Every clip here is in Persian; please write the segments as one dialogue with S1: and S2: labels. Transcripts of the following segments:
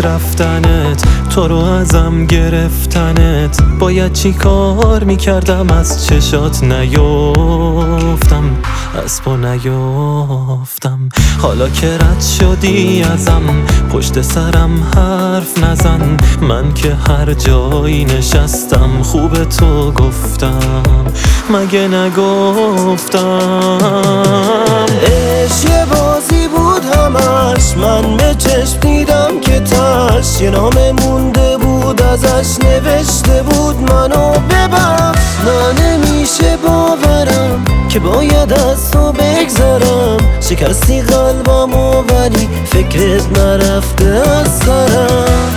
S1: رفتنت، تو رو ازم گرفتنت. باید چی کار میکردم از چشات نیفتم، از پا نیفتم. حالا که رد شدی ازم، پشت سرم حرف نزن. من که هر جایی نشستم خوب تو گفتم، مگه نگفتم؟
S2: عشق یه بازی بود همش، من به چشم دیدم که تش یه نام مونده بود ازش، نوشته بود منو ببخش. من نمیشه باورم که باید از تو بگذرم، شکستی قلبمو ولی فکرت نرفته از سرم.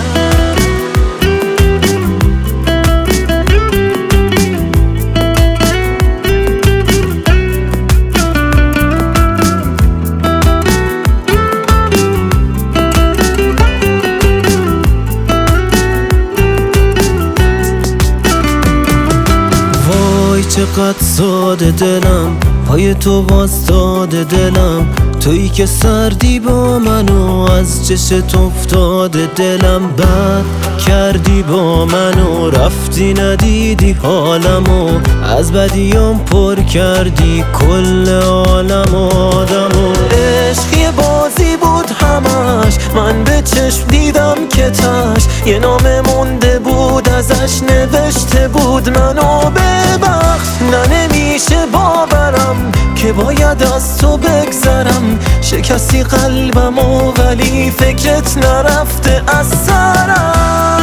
S2: چقدر ساده دلم، پای تو واسطاده دلم. تویی که سردی با منو، از چشت افتاده دلم. بد کردی با منو، رفتی ندیدی حالمو، از بدیام پر کردی کل عالم آدمو.
S1: عشق یه بازی بود همش، من به چشم دیدم که تش یه نام مونده بود ازش، نوشته بود منو ببخش. نه نمیشه باورم که باید از تو بگذرم، شکستی قلبمو ولی فکرت نرفته از سرم.